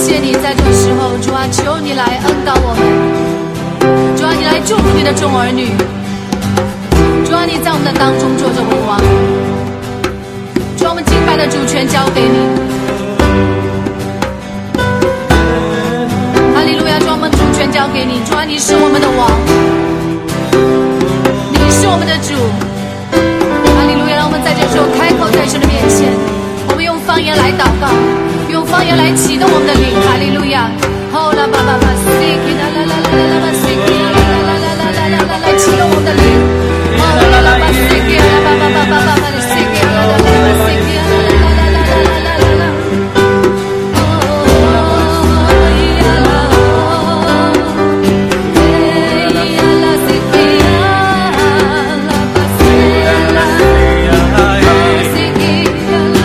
谢你在这个时候，主啊，求你来恩膏我们，主啊，你来祝福你的众儿女，主啊，你在我们的当中坐着为王，主啊，我们敬拜的主权交给你，哈利路亚，主啊，我们主权交给你，主啊，你是我们的王，你是我们的主，哈利路亚，让我们在这时候开口在神的面前，我们用方言来祷告，用方言来启动我们的灵，哈利路亚。哦啦吧吧吧，啦啦啦啦啦啦吧，啦啦啦啦啦啦啦啦，启动我们的灵。哦啦啦吧，啦吧吧吧吧吧吧的，啦啦啦吧，啦啦啦啦啦啦啦啦。哦呀啦哦，哎呀啦西呀啦吧西呀啦，哦西呀啦。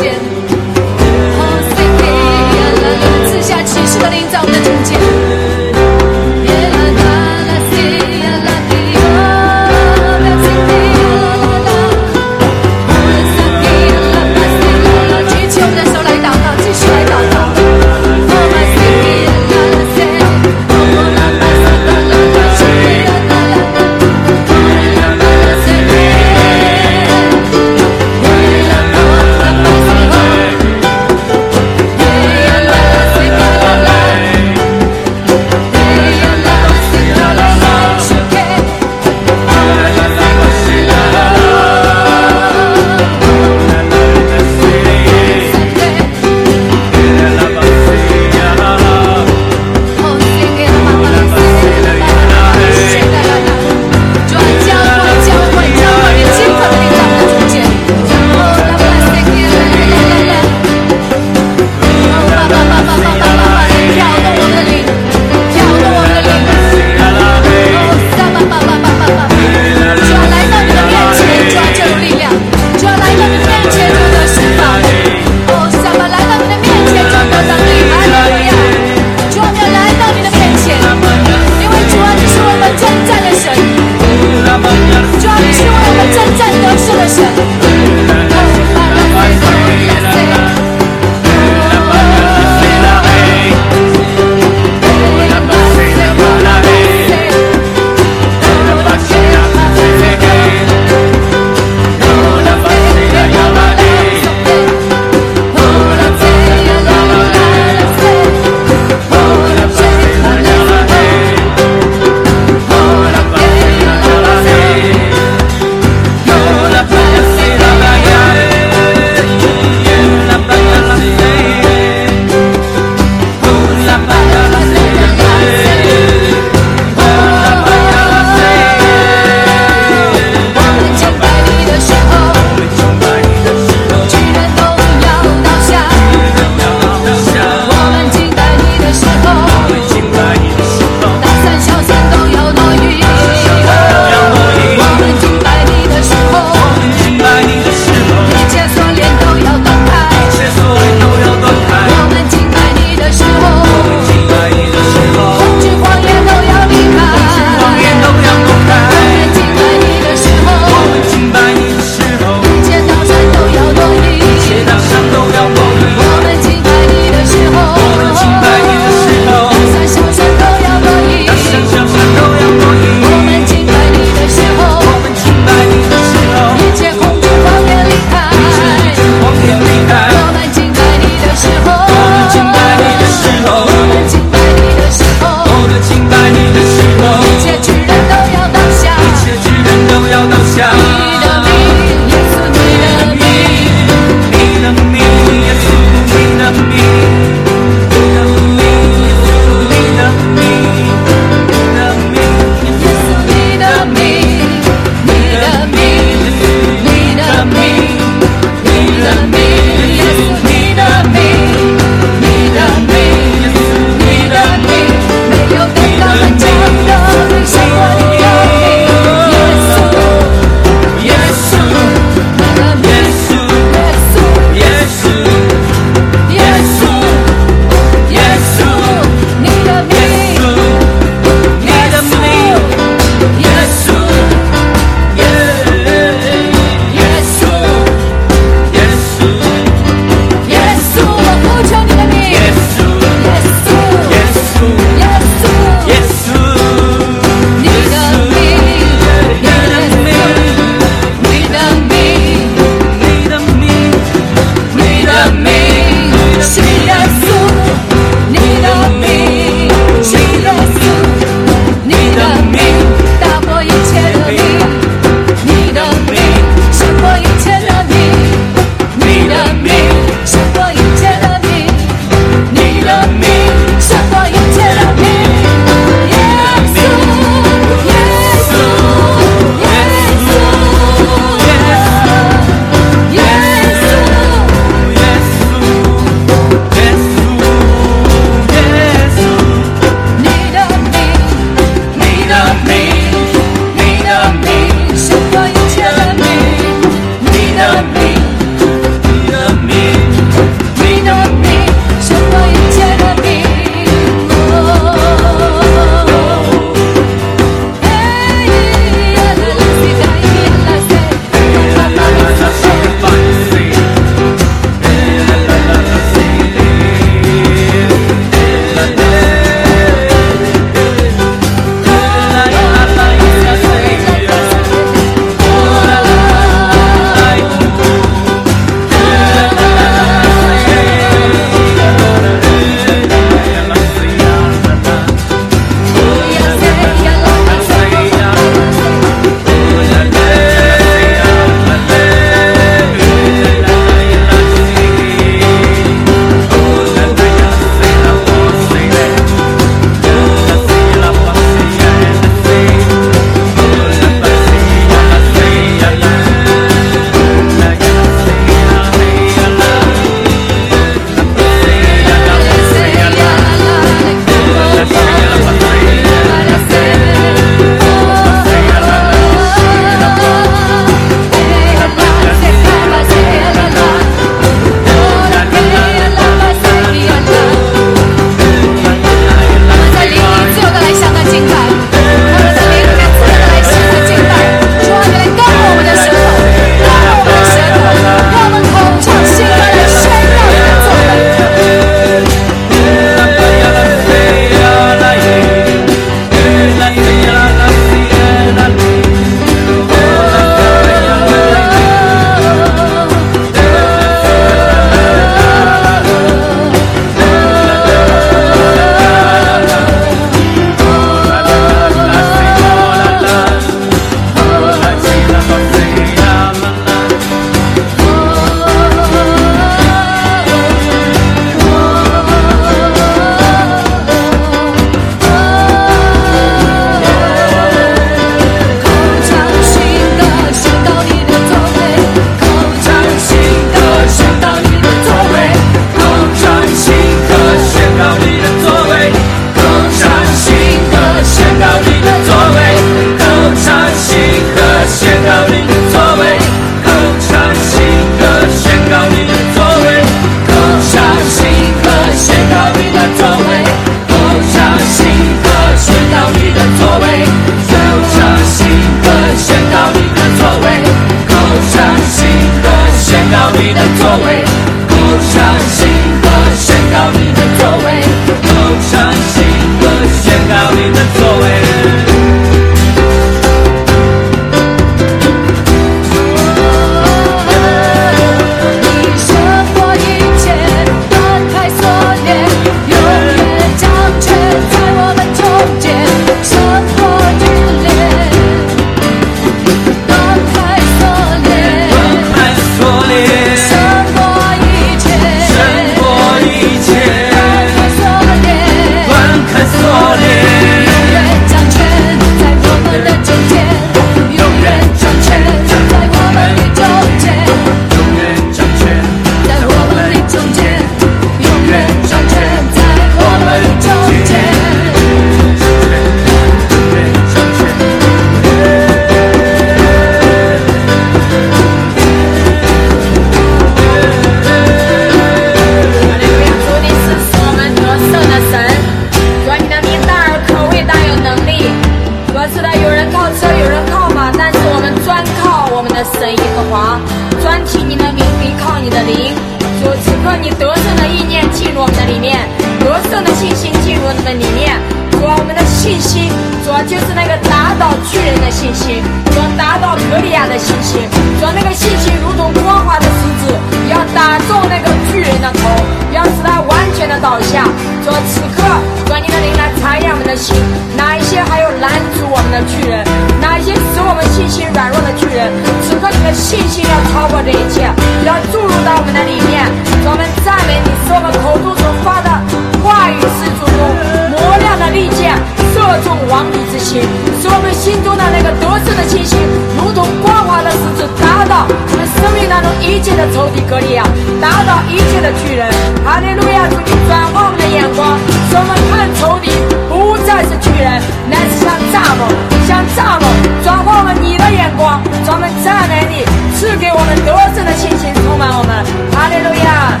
主啊，是的，有人靠车，有人靠马，但是我们专靠我们的神耶和华，专听你的名，依靠你的灵。主，此刻你得胜的意念进入我们的里面，得胜的信心进入我们的里面。主啊，我们的信心，主啊，就是那个打倒巨人的信心，主啊，打倒格利亚的信心，主啊，那个信心如同光滑的石子，要打中那个巨人的头，要使他完全的倒下。主啊，此刻，主啊，你的灵来查验我们的心，哪一些还有拦阻我们的巨人，哪一些使我们信心软弱的巨人，此刻你的信心要超过这一切，要注入到我们的里面。主啊，我们赞美你，使我们口中所发的话语是主中磨亮的利剑，射中王敌之心，使我们心中的那个得胜的信心，如同光滑的石子，打倒我们生命当中一切的仇敌格利亚，打倒一切的巨人。哈利路亚！主，你转换我们的眼光，使我们看仇敌不再是巨人，乃是像蚱蜢，像蚱蜢，转换我们你的眼光，专门赞美你，赐给我们得胜的信心，充满我们。哈利路亚！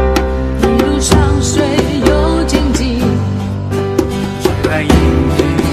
一路上水有荆棘，却还迎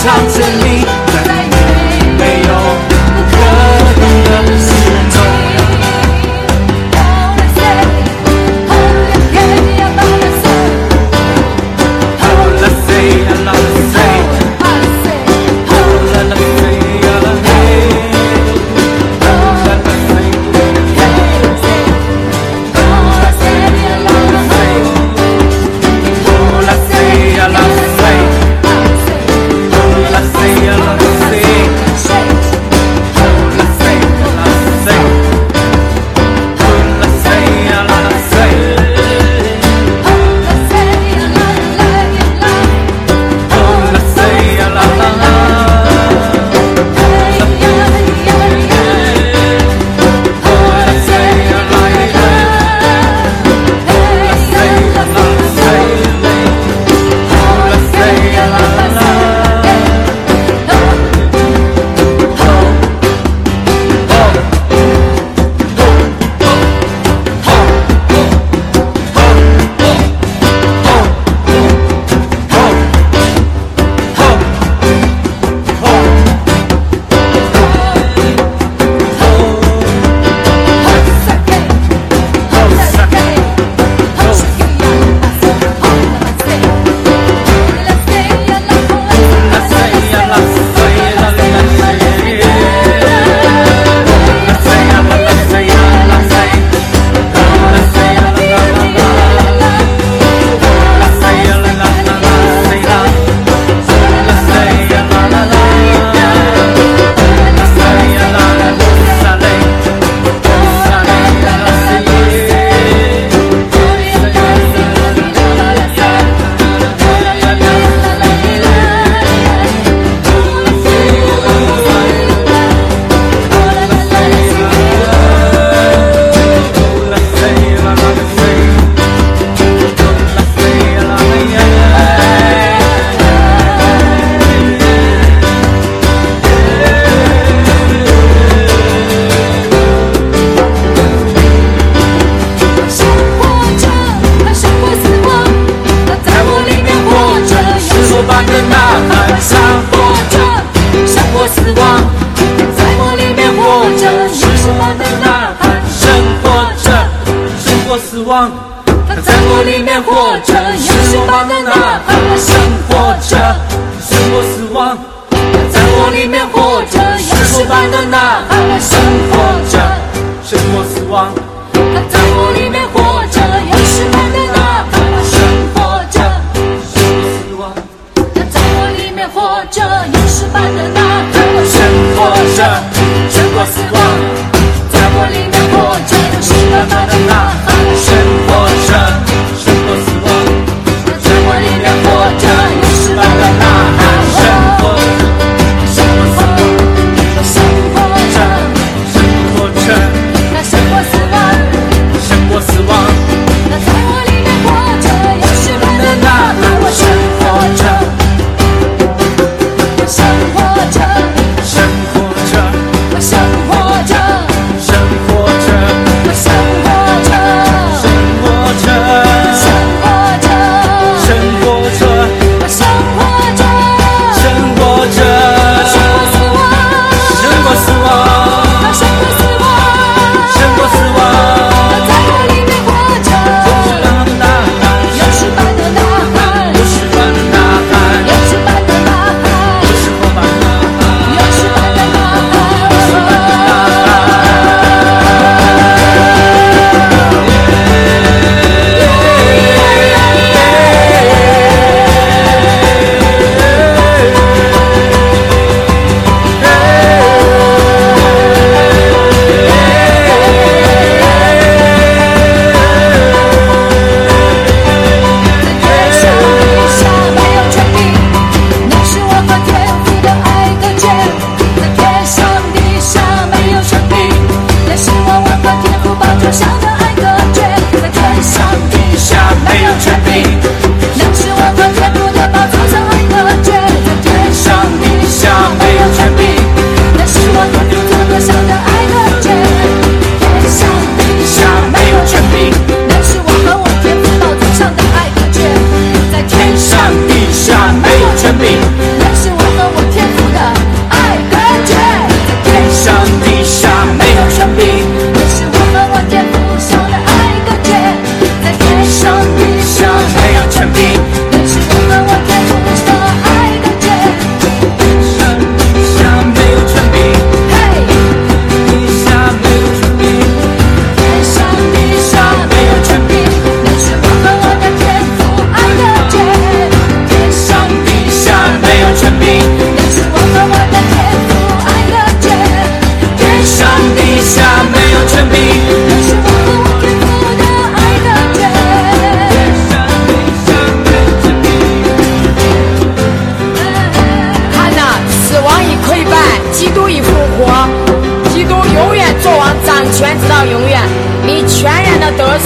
常证明，在你没有不可能的事中。死亡，他在我里面活着，英雄般的呐喊，我生活着，胜过死亡。他在我里面活着，英雄般的呐喊，我生活着，胜过死亡。他在我里面活着，英雄般的呐喊，我生活着，胜过死亡。他在我里面活着，英雄般的呐喊，我生活着，胜过死亡。在我里面活着，英雄般的呐喊。生活着，胜过死亡。在我里面活着，英雄般的呐喊。生活着，生活着，生活着，那胜过死亡，胜过死亡。那在我里面活着，英雄般的呐喊。我生活着，生活着，生活着，我生活着，生活着，我生活着。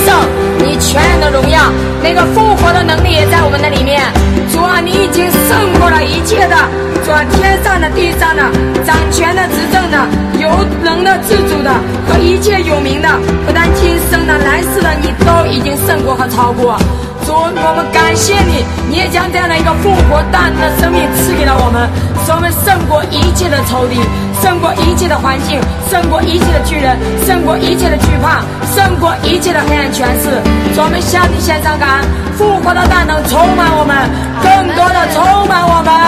胜，你全然的荣耀，那个复活的能力也在我们的里面。主啊，你已经胜过了一切的，主啊，天上的地上的，掌权的执政的，有能的自主的和一切有名的，不但今生的来世的，你都已经胜过和超过。主，我们感谢你，你也将这样的一个复活大能的生命赐给了我们，使我们胜过一切的仇敌，胜过一切的环境，胜过一切的巨人，胜过一切的惧怕，胜过一切的黑暗权势。主，我们向你献上感恩，复活的大能充满我们，更多的充满我们。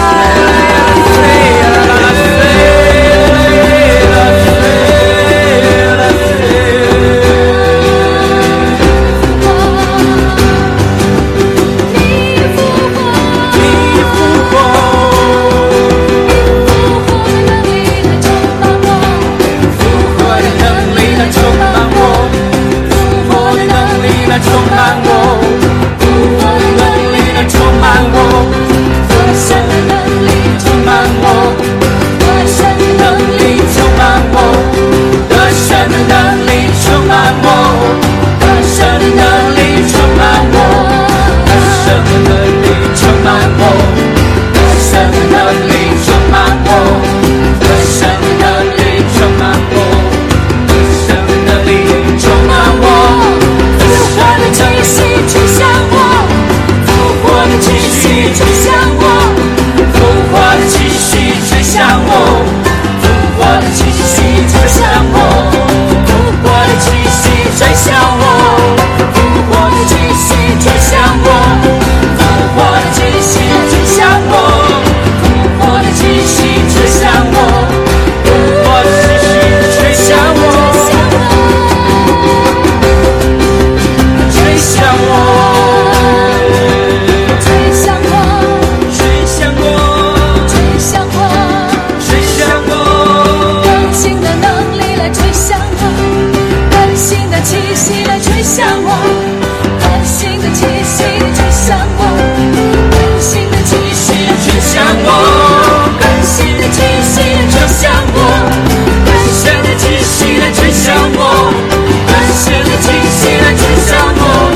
充满我，复活的能力来充满我，得胜的能力充满我，得胜的能力充满我，得胜的能力充满我，得胜的能力充满我，得胜的能力充满我，得胜的能力充满我，得胜的能力充满我，得胜的能力充满我。复活的气息吹向我，复活的气息吹向我，复活的气息吹向我，复活的气息吹向我，复活的气息吹向我，复活的气息吹向我，复活的气息吹向我，复活的气息吹向我，复活的气息吹向我。吹向我，吹向我，吹向我，吹向我，吹向我，更新的能力来吹向我，更新的气息来吹向我，更新的气息吹向我，更新的气息吹向我，更新的气息吹向我，更新的气息来吹向我，更新的气息来吹向我。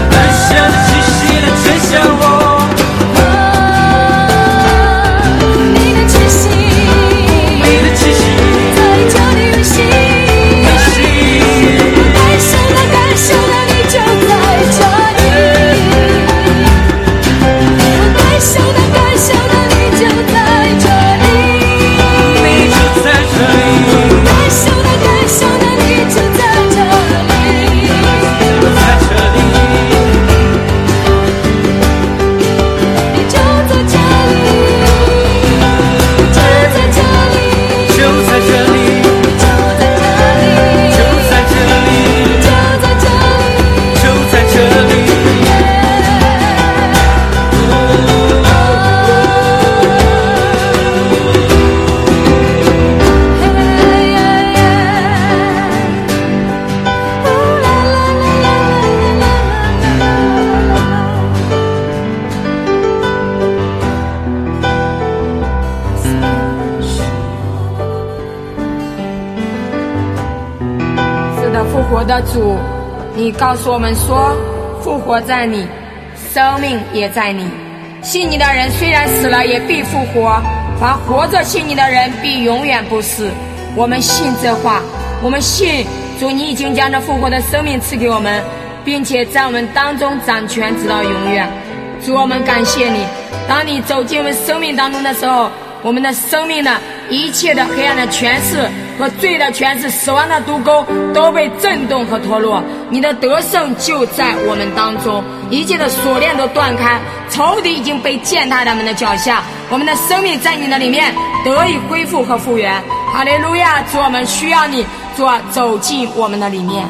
的主，你告诉我们说，复活在你，生命也在你。信你的人虽然死了，也必复活；凡活着信你的人，必永远不死。我们信这话，我们信主，你已经将这复活的生命赐给我们，并且在我们当中掌权直到永远。主，我们感谢你，当你走进我们生命当中的时候，我们的生命的一切的黑暗的权势和罪的权势、死亡的毒钩都被震动和脱落，你的得胜就在我们当中，一切的锁链都断开，仇敌已经被践踏在我们的脚下，我们的生命在你的里面得以恢复和复原。哈利路亚！主，我们需要你，主啊，走进我们的里面。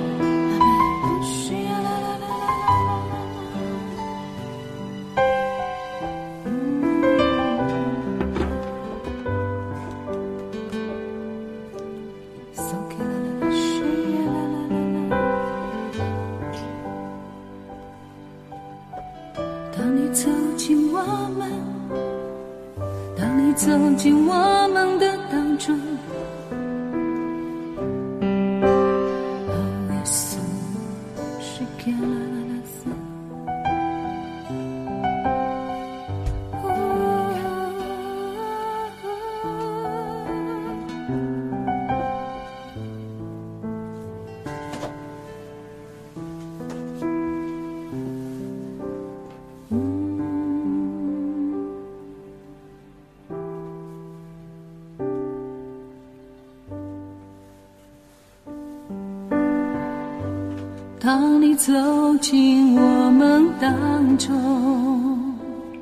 走进我们的当中，哦，耶稣， 当你走进我们当中，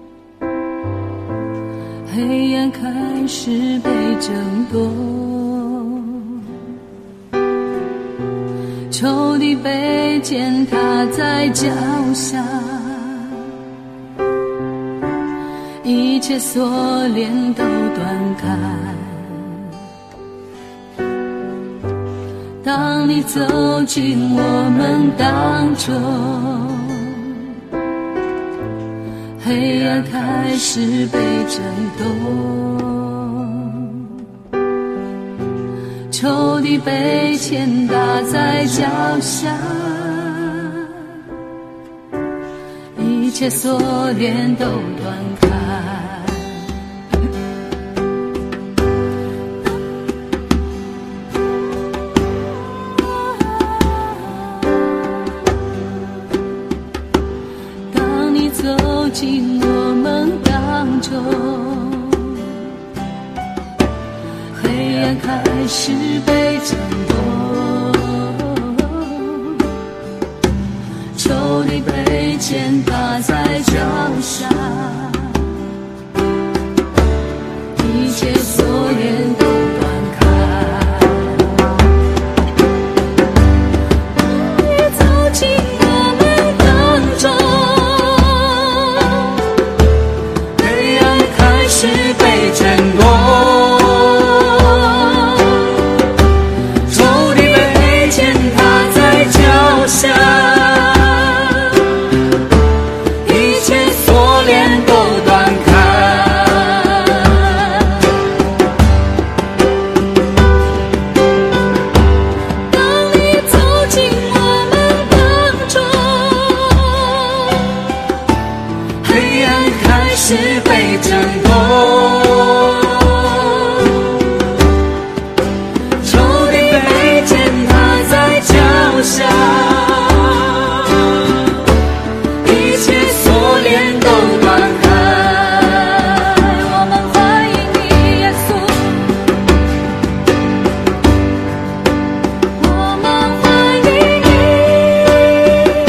黑暗开始被挣脱，仇敌被践踏在脚下，一切锁链都断开。当你走进我们当中，黑暗开始被挣脱，仇敌被践踏在脚下，一切锁链都断开。走进我们当中，黑暗开始被挣脱，仇敌被践踏在脚下，一切锁链都断开。你走进我们当中，是被挣脱，仇敌被践踏在脚下，一切锁链都断开。当你走进我们当中，黑暗开始被挣脱，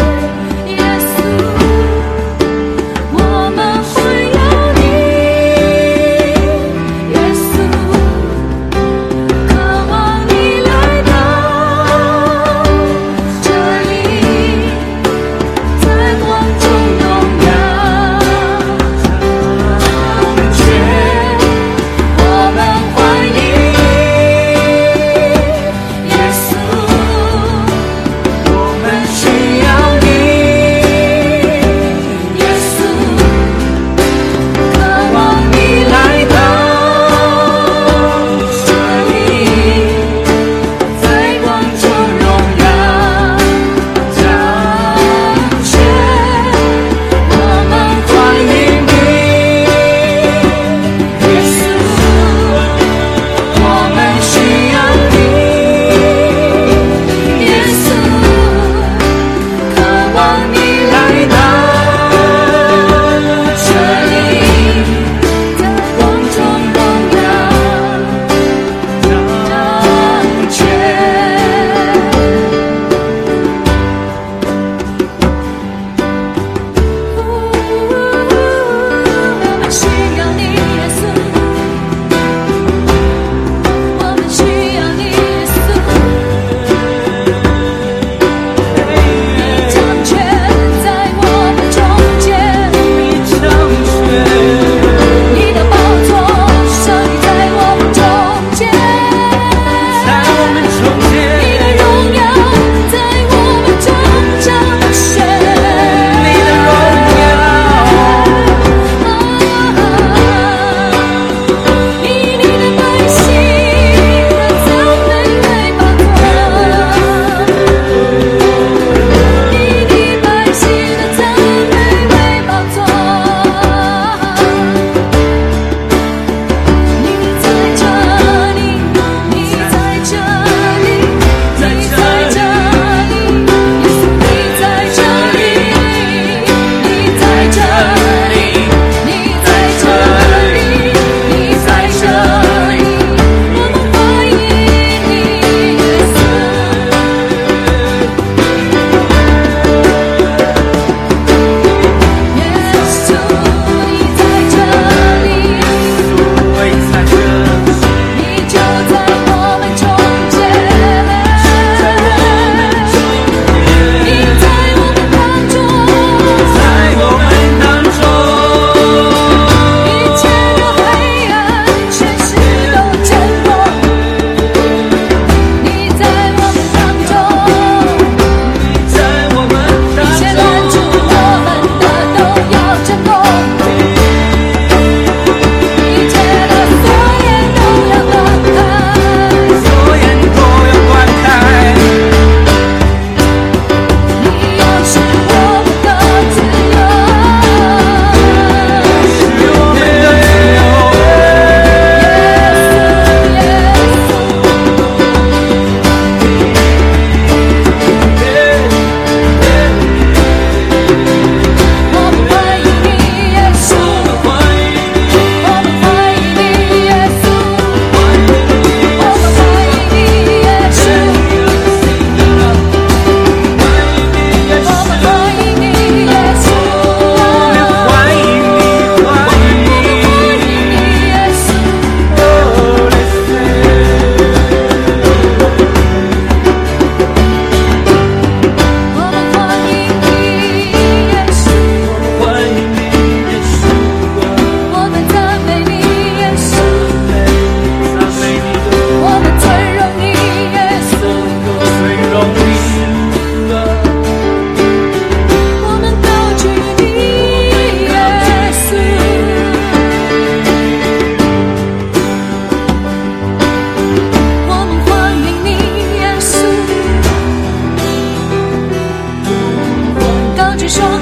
我们欢迎你。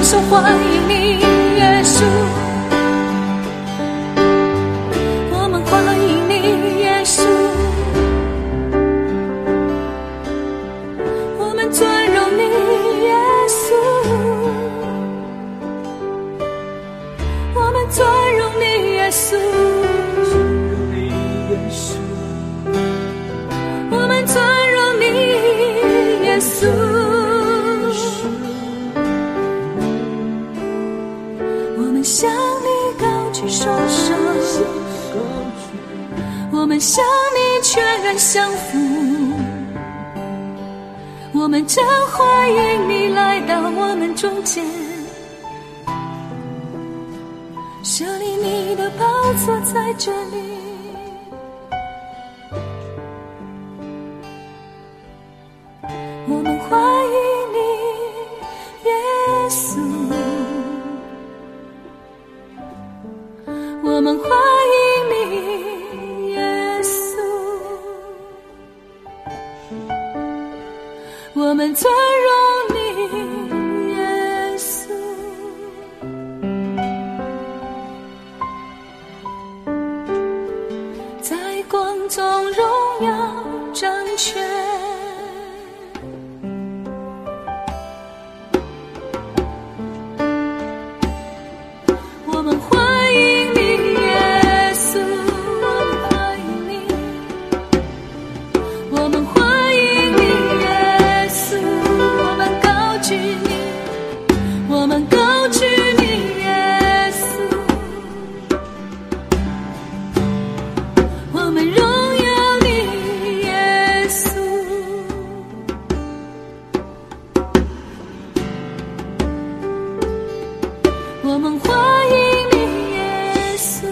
手欢迎你，耶稣。我们欢迎你，耶稣。我们尊荣你，耶稣。我们尊荣你，耶稣。我们尊荣你，耶稣。我们向你高举双手，我们向你全然降服，我们真欢迎你来到我们中间，设立你的宝座在这里。我们欢迎你，耶稣。我们欢迎你，耶稣。我们尊荣你，耶稣。在光中荣耀掌权。我们欢迎你，耶稣。我们欢迎你，我们欢迎你，耶稣。我们高举你，我们高举你，耶稣。我们荣耀你，耶稣。我们欢迎你，耶稣。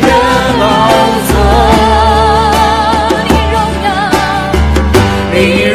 你